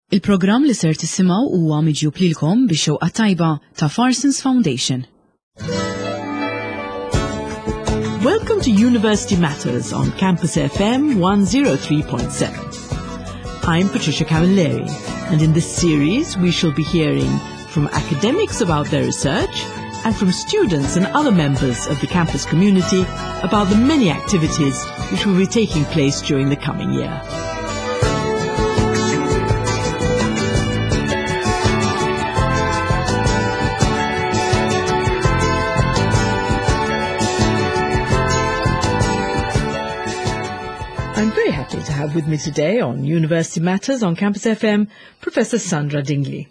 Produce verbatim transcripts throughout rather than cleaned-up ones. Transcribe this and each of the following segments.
Il-programm li ser tisimgħu huwa miġjub lilkom bix-xewqa tajba ta' Farsons Foundation. Welcome to University Matters on Campus F M one oh three point seven. I'm Patricia Camilleri, and in this series we shall be hearing from academics about their research and from students and other members of the campus community about the many activities which will be taking place during the coming year. I'm very happy to have with me today on University Matters on Campus F M, Professor Sandra Dingley.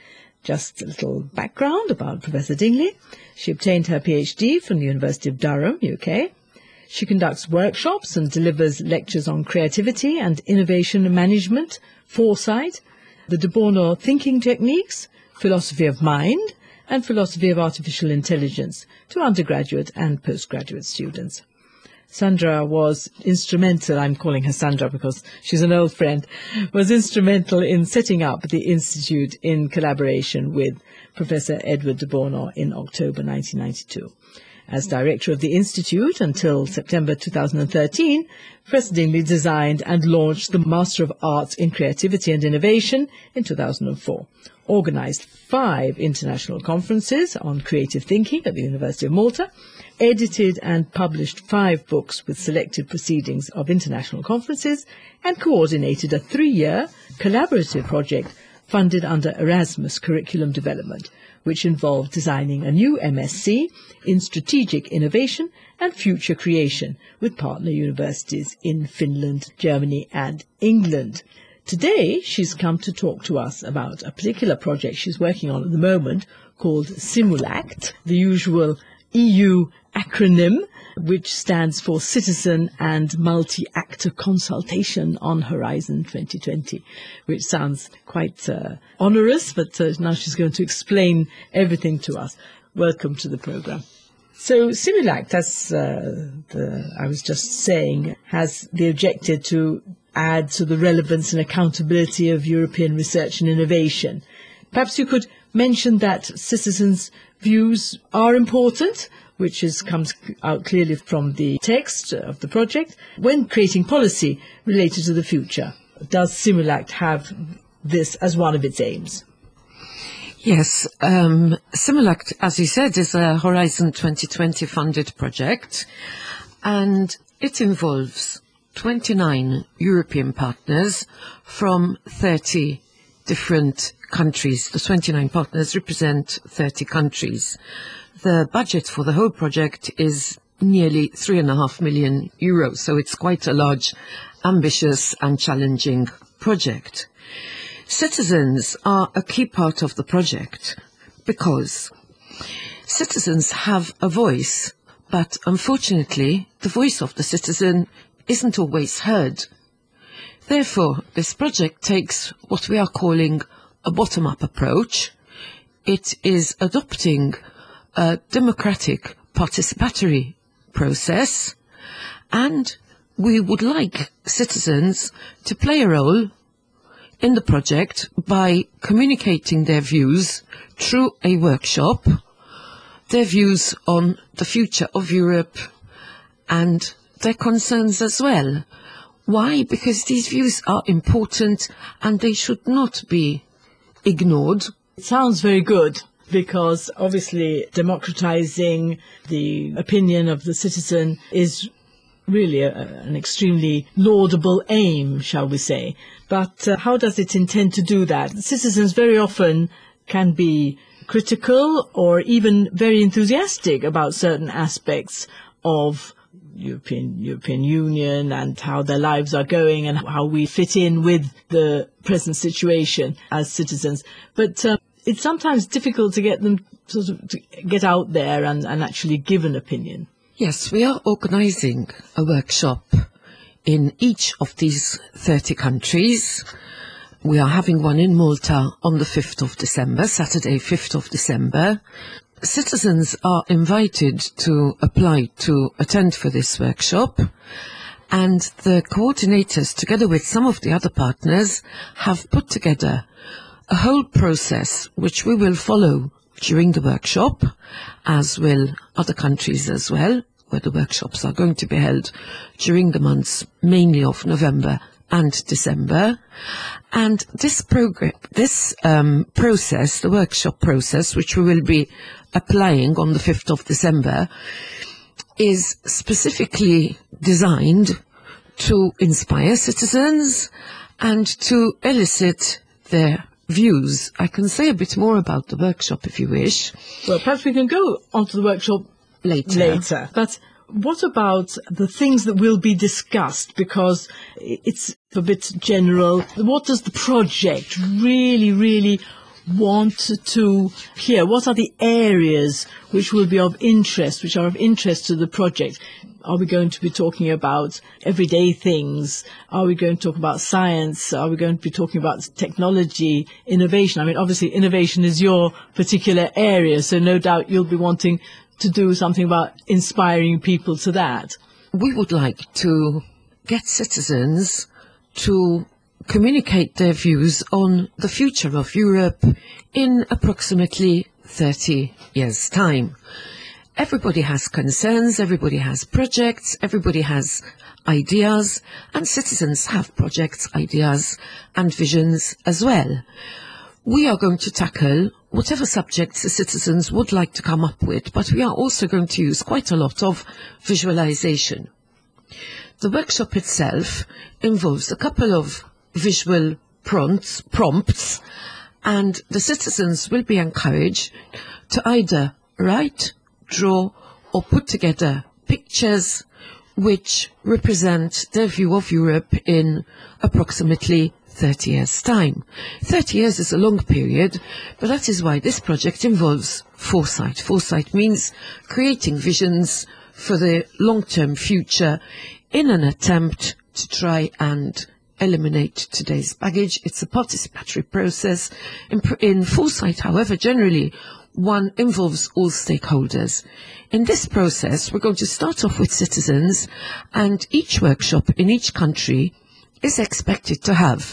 Just a little background about Professor Dingley. She obtained her PhD from the University of Durham, U K. She conducts workshops and delivers lectures on creativity and innovation management, foresight, the de Bono thinking techniques, philosophy of mind, and philosophy of artificial intelligence to undergraduate and postgraduate students. Sandra was instrumental, I'm calling her Sandra because she's an old friend, was instrumental in setting up the Institute in collaboration with Professor Edward de Bono in October nineteen ninety-two. As director of the Institute until September two thousand thirteen, Professor Dingley designed and launched the Master of Arts in Creativity and Innovation in two thousand four, organized five international conferences on creative thinking at the University of Malta, edited and published five books with selected proceedings of international conferences, and coordinated a three-year collaborative project funded under Erasmus Curriculum Development, which involved designing a new M S c in Strategic Innovation and Future Creation with partner universities in Finland, Germany and England. Today, she's come to talk to us about a particular project she's working on at the moment called Simulact, the usual E U acronym, which stands for Citizen and Multi-Actor Consultation on Horizon twenty twenty, which sounds quite uh, onerous, but uh, now she's going to explain everything to us. Welcome to the program. So Simulact, as uh, the, I was just saying, has the objective to add to the relevance and accountability of European research and innovation. Perhaps you could mention that citizens' views are important, which is, comes out clearly from the text of the project, when creating policy related to the future. Does Simulact have this as one of its aims? Yes, um, Simulact, as you said, is a Horizon twenty twenty funded project, and it involves twenty-nine European partners from thirty different countries. The twenty-nine partners represent thirty countries. The budget for the whole project is nearly three and a half million euros, so it's quite a large, ambitious and challenging project. Citizens are a key part of the project because citizens have a voice, but unfortunately the voice of the citizen isn't always heard. Therefore, this project takes what we are calling a bottom-up approach. It is adopting a democratic participatory process, and we would like citizens to play a role in the project by communicating their views through a workshop, their views on the future of Europe and their concerns as well. Why? Because these views are important and they should not be ignored. It sounds very good, because obviously democratizing the opinion of the citizen is really a, an extremely laudable aim, shall we say. But uh, how does it intend to do that? Citizens very often can be critical or even very enthusiastic about certain aspects of European European Union and how their lives are going and how we fit in with the present situation as citizens. But uh, it's sometimes difficult to get them sort of to get out there and, and actually give an opinion. Yes, we are organising a workshop in each of these thirty countries. We are having one in Malta on the fifth of December, Saturday fifth of December. Citizens are invited to apply to attend for this workshop, And the coordinators, together with some of the other partners, have put together a whole process which we will follow during the workshop, as will other countries as well, where the workshops are going to be held during the months mainly of November and December. And this program, this um, process, the workshop process, which we will be applying on the fifth of December, is specifically designed to inspire citizens and to elicit their views. I can say a bit more about the workshop if you wish. Well, perhaps we can go on to the workshop Later. later. But what about the things that will be discussed? Because it's a bit general. What does the project really, really want to hear? What are the areas which will be of interest, which are of interest to the project? Are we going to be talking about everyday things? Are we going to talk about science? Are we going to be talking about technology, innovation? I mean, obviously, innovation is your particular area, so no doubt you'll be wanting to do something about inspiring people to that. We would like to get citizens to communicate their views on the future of Europe in approximately thirty years' time. Everybody has concerns, everybody has projects, everybody has ideas, and citizens have projects, ideas, and visions as well. We are going to tackle whatever subjects the citizens would like to come up with, but we are also going to use quite a lot of visualization. The workshop itself involves a couple of visual prompts, prompts, and the citizens will be encouraged to either write, draw, or put together pictures which represent their view of Europe in approximately thirty years' time. thirty years is a long period, but that is why this project involves foresight. Foresight means creating visions for the long-term future in an attempt to try and eliminate today's baggage. It's a participatory process. In, in foresight, however, generally one involves all stakeholders. In this process, we're going to start off with citizens, and each workshop in each country is expected to have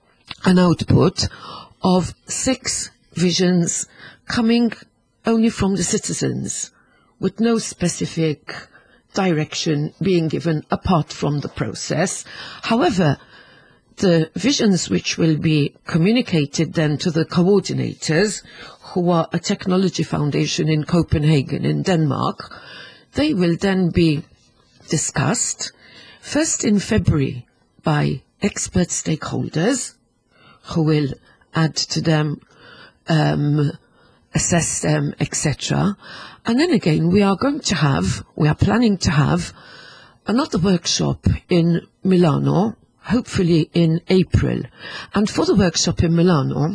an output of six visions coming only from the citizens, with no specific direction being given apart from the process. However, the visions which will be communicated then to the coordinators, who are a technology foundation in Copenhagen in Denmark, they will then be discussed first in February by expert stakeholders, who will add to them, um, assess them, et cetera. And then again, we are going to have, we are planning to have another workshop in Milano, hopefully in April. And for the workshop in Milano,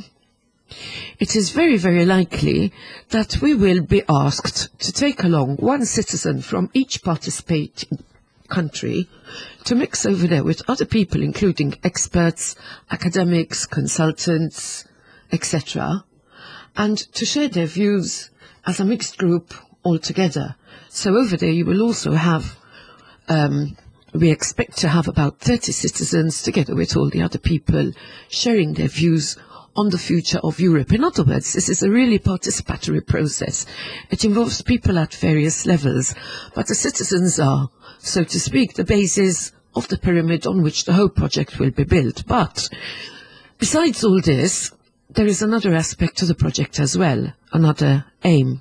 it is very, very likely that we will be asked to take along one citizen from each participating country to mix over there with other people, including experts, academics, consultants, et cetera, and to share their views as a mixed group altogether. So over there you will also have, um, we expect to have about thirty citizens together with all the other people sharing their views on the future of Europe. In other words, this is a really participatory process. It involves people at various levels, but the citizens are, so to speak, the basis of the pyramid on which the whole project will be built. But besides all this, there is another aspect to the project as well, another aim.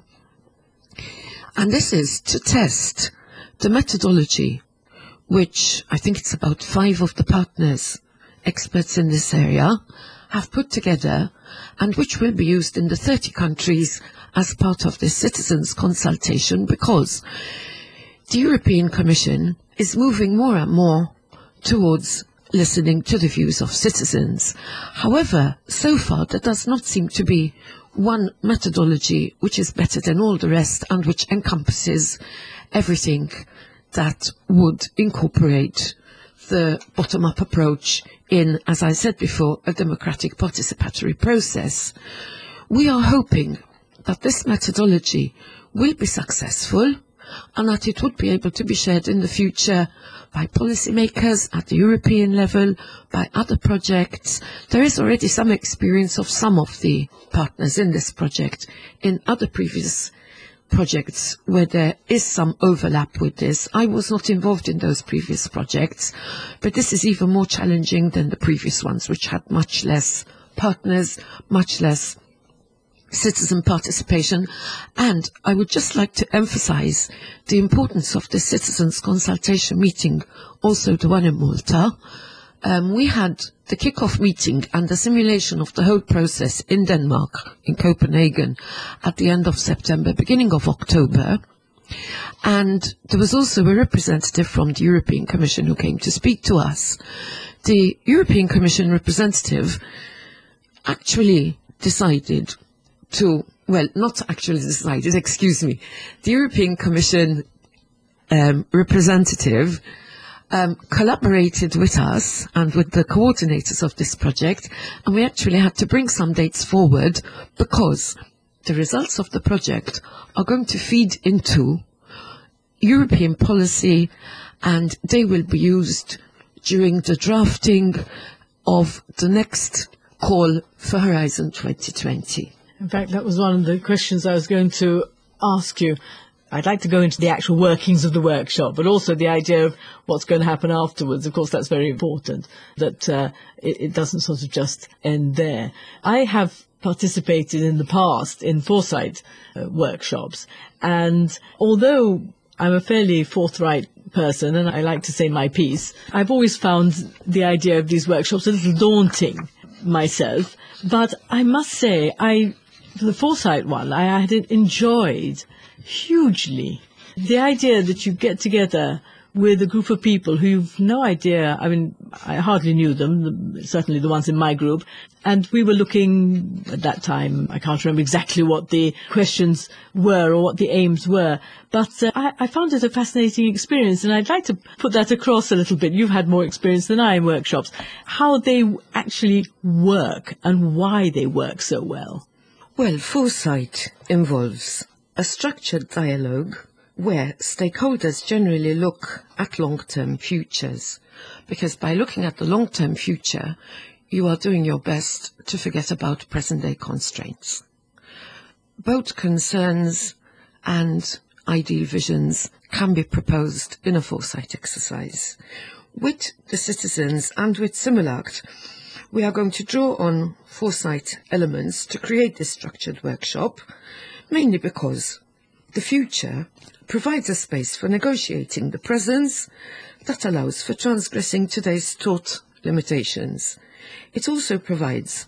And this is to test the methodology, which I think it's about five of the partners, experts in this area, have put together, and which will be used in the thirty countries as part of this citizens' consultation, because the European Commission is moving more and more towards listening to the views of citizens. However, so far there does not seem to be one methodology which is better than all the rest and which encompasses everything that would incorporate the bottom-up approach in, as I said before, a democratic participatory process. We are hoping that this methodology will be successful, and that it would be able to be shared in the future by policymakers at the European level, by other projects. There is already some experience of some of the partners in this project in other previous projects where there is some overlap with this. I was not involved in those previous projects, but this is even more challenging than the previous ones, which had much less partners, much less citizen participation. And I would just like to emphasize the importance of the citizens consultation meeting, also the one in Malta. Um, we had the kick-off meeting and the simulation of the whole process in Denmark, in Copenhagen, at the end of September, beginning of October. And there was also a representative from the European Commission who came to speak to us. The European Commission representative actually decided to, well, not actually decided, excuse me. The European Commission um, representative Um, collaborated with us and with the coordinators of this project, and we actually had to bring some dates forward because the results of the project are going to feed into European policy, and they will be used during the drafting of the next call for Horizon twenty twenty. In fact, that was one of the questions I was going to ask you. I'd like to go into the actual workings of the workshop, but also the idea of what's going to happen afterwards. Of course, that's very important, that uh, it, it doesn't sort of just end there. I have participated in the past in foresight uh, workshops, and although I'm a fairly forthright person and I like to say my piece, I've always found the idea of these workshops a little daunting myself. But I must say, I, for the foresight one, I had enjoyed hugely the idea that you get together with a group of people who you've no idea. I mean, I hardly knew them, certainly the ones in my group. And we were looking at that time, I can't remember exactly what the questions were or what the aims were, but uh, I, I found it a fascinating experience, and I'd like to put that across a little bit. You've had more experience than I in workshops, how they actually work and why they work so well. Well, foresight involves a structured dialogue where stakeholders generally look at long-term futures, because by looking at the long-term future, you are doing your best to forget about present-day constraints. Both concerns and ideal visions can be proposed in a foresight exercise. With the citizens and with Simulact, we are going to draw on foresight elements to create this structured workshop, mainly because the future provides a space for negotiating the presence that allows for transgressing today's taught limitations. It also provides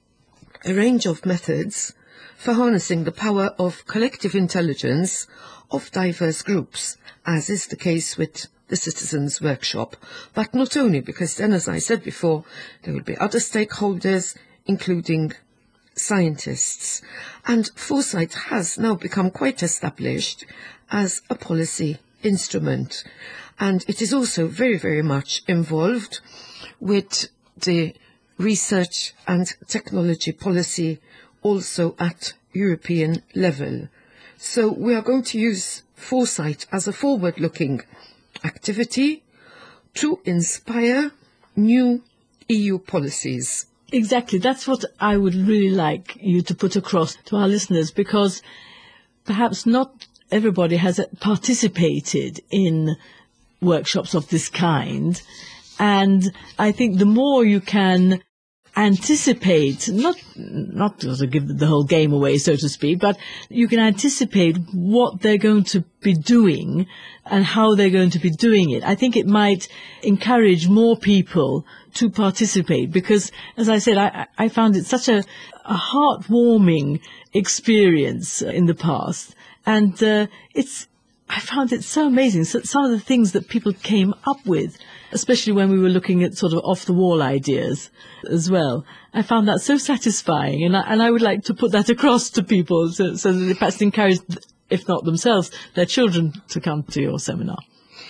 a range of methods for harnessing the power of collective intelligence of diverse groups, as is the case with the Citizens Workshop. But not only, because then, as I said before, there will be other stakeholders, including scientists. And foresight has now become quite established as a policy instrument. And it is also very, very much involved with the research and technology policy also at European level. So we are going to use foresight as a forward-looking activity to inspire new E U policies. Exactly. That's what I would really like you to put across to our listeners, because perhaps not everybody has participated in workshops of this kind. And I think the more you can anticipate, not not to give the whole game away, so to speak, but you can anticipate what they're going to be doing and how they're going to be doing it. I think it might encourage more people to participate, because, as I said, I, I found it such a, a heartwarming experience in the past. And uh, it's I found it so amazing. So some of the things that people came up with, especially when we were looking at sort of off-the-wall ideas as well, I found that so satisfying. And I, and I would like to put that across to people so, so that they perhaps encourage, if not themselves, their children to come to your seminar.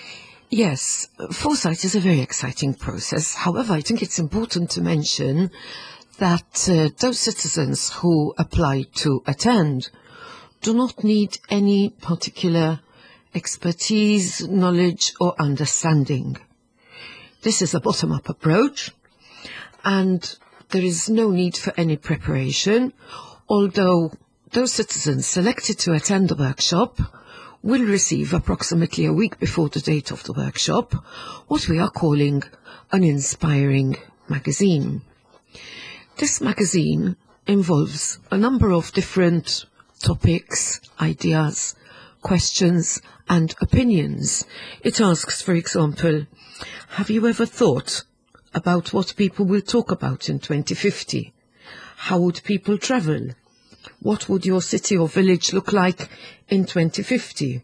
Yes, foresight is a very exciting process. However, I think it's important to mention that uh, those citizens who apply to attend do not need any particular expertise, knowledge or understanding. This is a bottom-up approach, and there is no need for any preparation, although those citizens selected to attend the workshop will receive approximately a week before the date of the workshop what we are calling an inspiring magazine. This magazine involves a number of different topics, ideas, questions and opinions. It asks, for example, have you ever thought about what people will talk about in twenty fifty? How would people travel? What would your city or village look like in twenty fifty?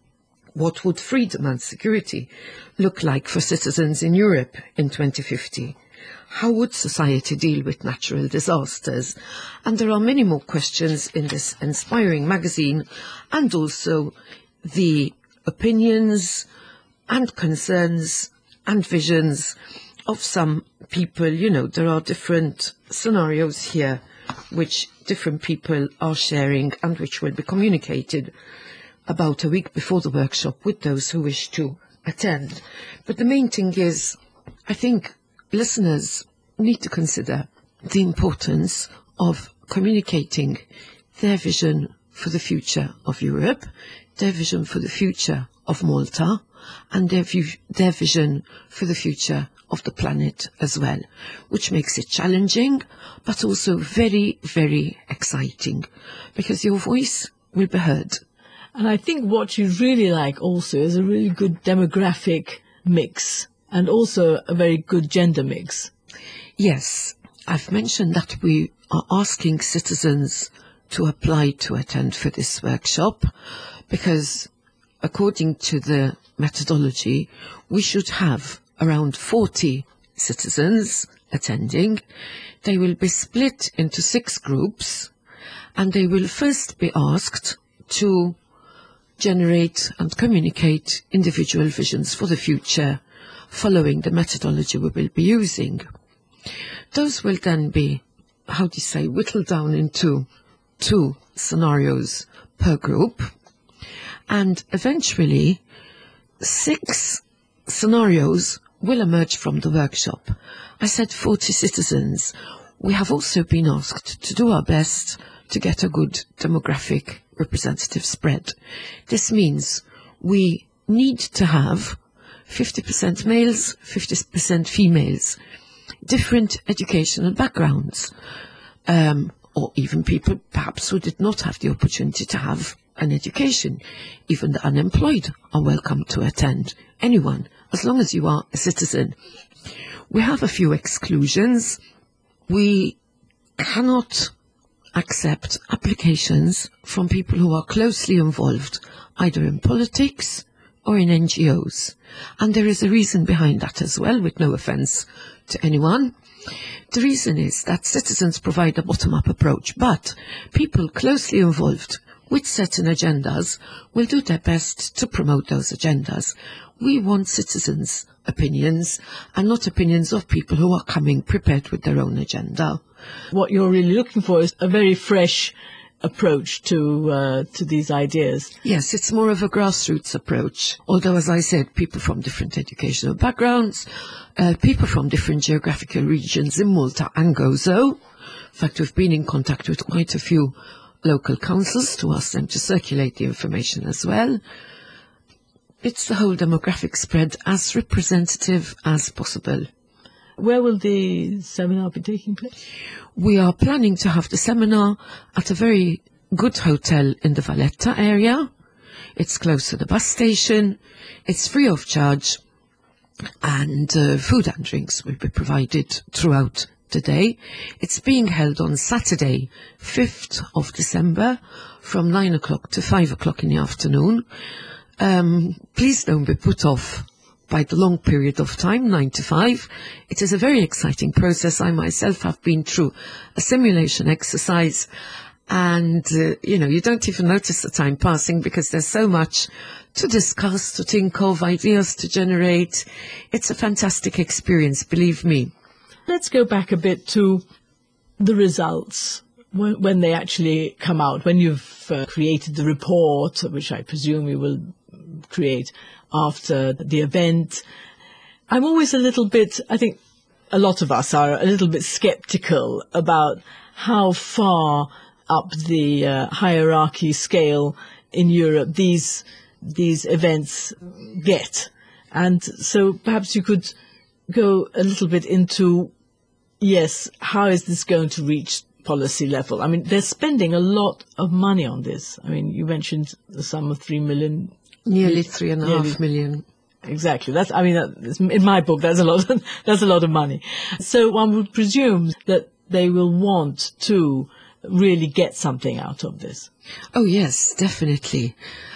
What would freedom and security look like for citizens in Europe in twenty fifty? How would society deal with natural disasters? And there are many more questions in this inspiring magazine, and also the opinions and concerns and visions of some people. You know, there are different scenarios here which different people are sharing and which will be communicated about a week before the workshop with those who wish to attend. But the main thing is, I think listeners need to consider the importance of communicating their vision for the future of Europe, their vision for the future of Malta, and their, view, their vision for the future of the planet as well, which makes it challenging, but also very, very exciting, because your voice will be heard. And I think what you really like also is a really good demographic mix, and also a very good gender mix. Yes, I've mentioned that we are asking citizens to apply to attend for this workshop, because according to the methodology, we should have around forty citizens attending. They will be split into six groups, and they will first be asked to generate and communicate individual visions for the future following the methodology we will be using. Those will then be, how do you say, whittled down into two scenarios per group, and eventually six scenarios will emerge from the workshop. I said forty citizens. We have also been asked to do our best to get a good demographic representative spread. This means we need to have fifty percent males, fifty percent females, different educational backgrounds, um, or even people perhaps who did not have the opportunity to have an education. Even the unemployed are welcome to attend. Anyone, as long as you are a citizen. We have a few exclusions. We cannot accept applications from people who are closely involved either in politics or in N G Os. And there is a reason behind that as well, with no offence to anyone. The reason is that citizens provide a bottom-up approach, but people closely involved with certain agendas will do their best to promote those agendas. We want citizens' opinions and not opinions of people who are coming prepared with their own agenda. What you're really looking for is a very fresh approach to uh, to these ideas. Yes, it's more of a grassroots approach. Although, as I said, people from different educational backgrounds, uh, people from different geographical regions in Malta and Gozo. In fact, we've been in contact with quite a few local councils to ask them to circulate the information as well. It's the whole demographic spread as representative as possible. Where will the seminar be taking place? We are planning to have the seminar at a very good hotel in the Valletta area. It's close to the bus station. It's free of charge, and uh, food and drinks will be provided throughout the day. It's being held on Saturday, fifth of December, from nine o'clock to five o'clock in the afternoon. Um, please don't be put off by the long period of time, nine to five. It is a very exciting process. I myself have been through a simulation exercise, and, uh, you know, you don't even notice the time passing because there's so much to discuss, to think of, ideas to generate. It's a fantastic experience, believe me. Let's go back a bit to the results when, when they actually come out, when you've uh, created the report, which I presume you will create after the event. I'm always a little bit, I think a lot of us are a little bit skeptical about how far up the uh, hierarchy scale in Europe these these events get. And so perhaps you could go a little bit into, yes, how is this going to reach policy level? I mean, they're spending a lot of money on this. I mean, you mentioned the sum of three million. Nearly three and a Nearly. half million. Exactly. That's, I mean, that, in my book, that's a lot, of, that's a lot of money. So one would presume that they will want to really get something out of this. Oh, yes, definitely.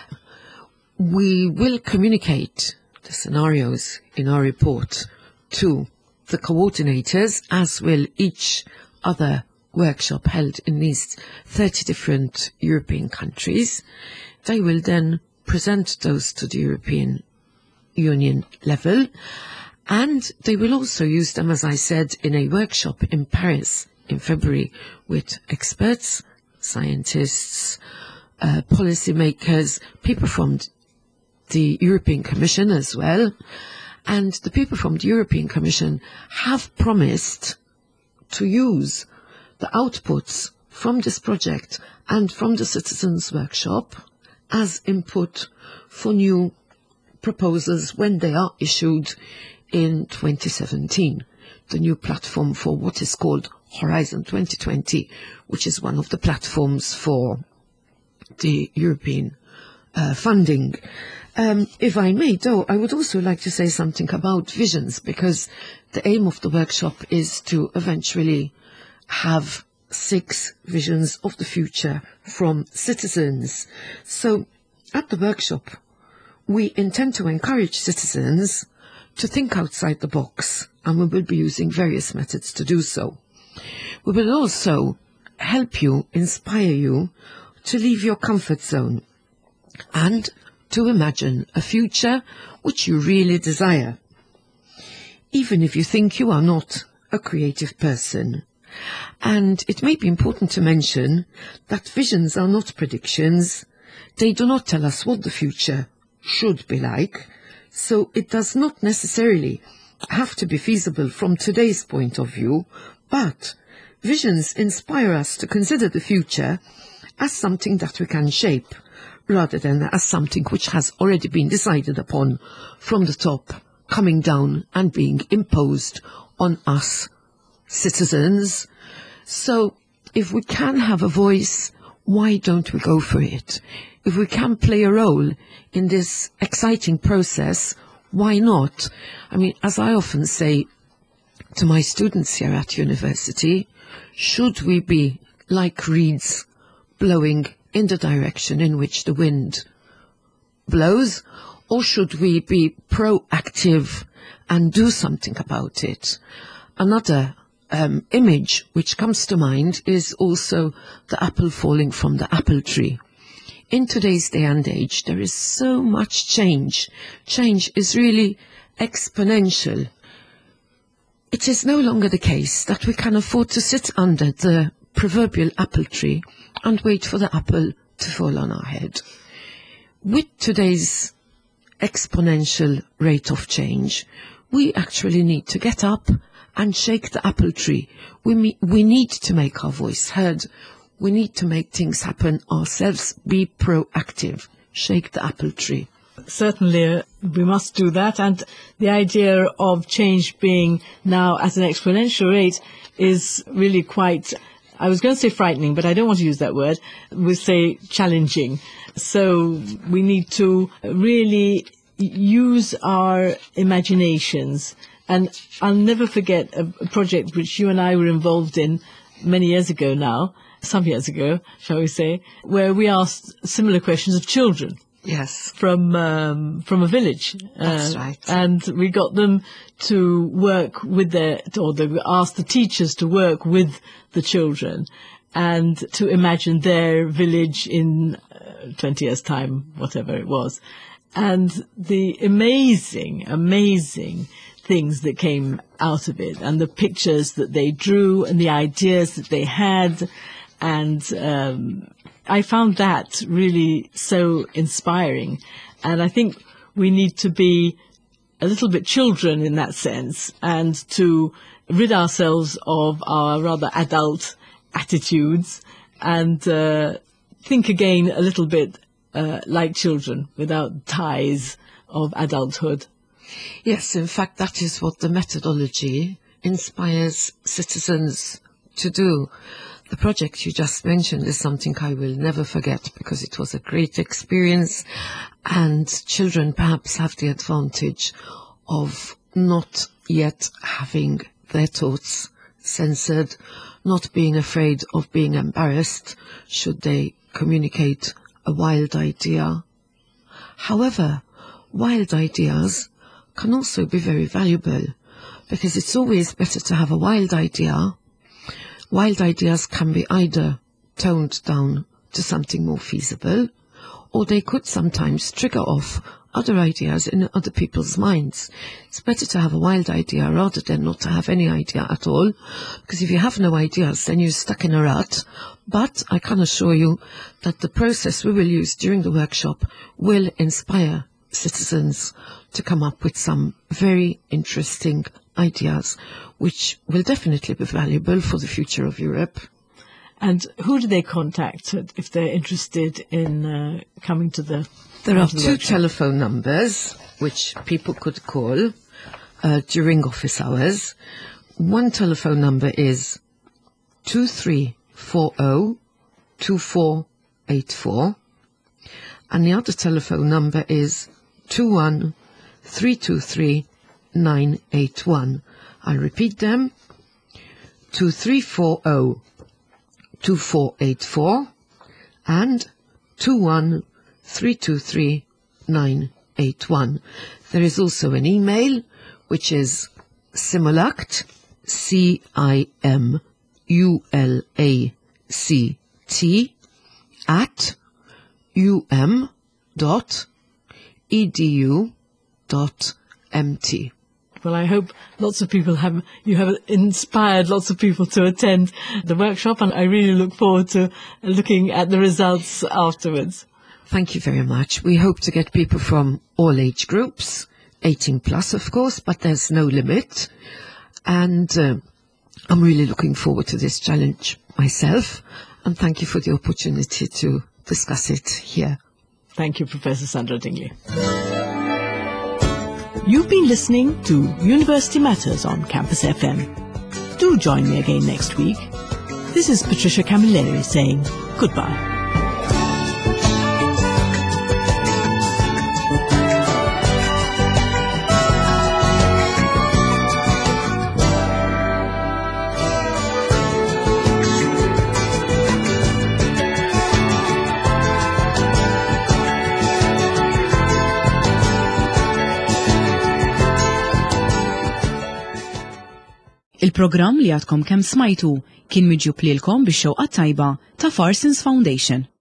We will communicate the scenarios in our report to the coordinators, as will each other workshop held in these thirty different European countries. They will then present those to the European Union level, and they will also use them, as I said, in a workshop in Paris in February with experts, scientists, uh, policymakers, people from the European Commission as well. And the people from the European Commission have promised to use the outputs from this project and from the Citizens Workshop as input for new proposals when they are issued in twenty seventeen, the new platform for what is called Horizon twenty twenty, which is one of the platforms for the European uh, funding. Um, if I may, though, I would also like to say something about visions, because the aim of the workshop is to eventually have six visions of the future from citizens. So at the workshop, we intend to encourage citizens to think outside the box, and we will be using various methods to do so. We will also help you, inspire you to leave your comfort zone and to imagine a future which you really desire, even if you think you are not a creative person. And it may be important to mention that visions are not predictions. They do not tell us what the future should be like, so it does not necessarily have to be feasible from today's point of view, but visions inspire us to consider the future as something that we can shape, rather than as something which has already been decided upon from the top, coming down and being imposed on us citizens. So if we can have a voice, why don't we go for it? If we can play a role in this exciting process, why not? I mean, as I often say to my students here at university, should we be like reeds blowing in the direction in which the wind blows, or should we be proactive and do something about it? Another um, image which comes to mind is also the apple falling from the apple tree. In today's day and age, there is so much change. Change is really exponential. It is no longer the case that we can afford to sit under the proverbial apple tree and wait for the apple to fall on our head. With today's exponential rate of change, we actually need to get up and shake the apple tree. We, me- we need to make our voice heard. We need to make things happen ourselves. Be proactive. Shake the apple tree. Certainly, uh, we must do that. And the idea of change being now at an exponential rate is really quite, I was going to say frightening, but I don't want to use that word. We'll say challenging. So we need to really use our imaginations. And I'll never forget a project which you and I were involved in many years ago now, some years ago, shall we say, where we asked similar questions of children. Yes. From um, from a village. That's uh, right. And we got them to work with their, or they asked the teachers to work with the children and to imagine their village in uh, twenty years' time, whatever it was. And the amazing, amazing things that came out of it, and the pictures that they drew and the ideas that they had. And um, I found that really so inspiring. And I think we need to be a little bit children in that sense, and to rid ourselves of our rather adult attitudes and uh, think again a little bit uh, like children without ties of adulthood. Yes, in fact, that is what the methodology inspires citizens to do. The project you just mentioned is something I will never forget because it was a great experience, and children perhaps have the advantage of not yet having their thoughts censored, not being afraid of being embarrassed should they communicate a wild idea. However, wild ideas can also be very valuable, because it's always better to have a wild idea. Wild ideas can be either toned down to something more feasible, or they could sometimes trigger off other ideas in other people's minds. It's better to have a wild idea rather than not to have any idea at all, because if you have no ideas, then you're stuck in a rut. But I can assure you that the process we will use during the workshop will inspire citizens to come up with some very interesting ideas, which will definitely be valuable for the future of Europe. And who do they contact if they're interested in uh, coming to the There are the two workshop? telephone numbers which people could call uh, during office hours. One telephone number is two three four zero two four eight four, and the other telephone number is two one three two three nine eight one. I'll repeat them: two three four zero two four eight four and two one three two three nine eight one. There is also an email, which is Simulact, C I M U L A C T, at U M dot E D U dot M T. Well, I hope lots of people have, you have inspired lots of people to attend the workshop, and I really look forward to looking at the results afterwards. Thank you very much. We hope to get people from all age groups, eighteen plus, of course, but there's no limit. And uh, I'm really looking forward to this challenge myself, and thank you for the opportunity to discuss it here. Thank you, Professor Sandra Dingley. You've been listening to University Matters on Campus F M. Do join me again next week. This is Patricia Camilleri saying goodbye. Il-programm li għadkom kemm smajtu kien miġjub lilkom bix-xewqa tajba ta' Farsons Foundation.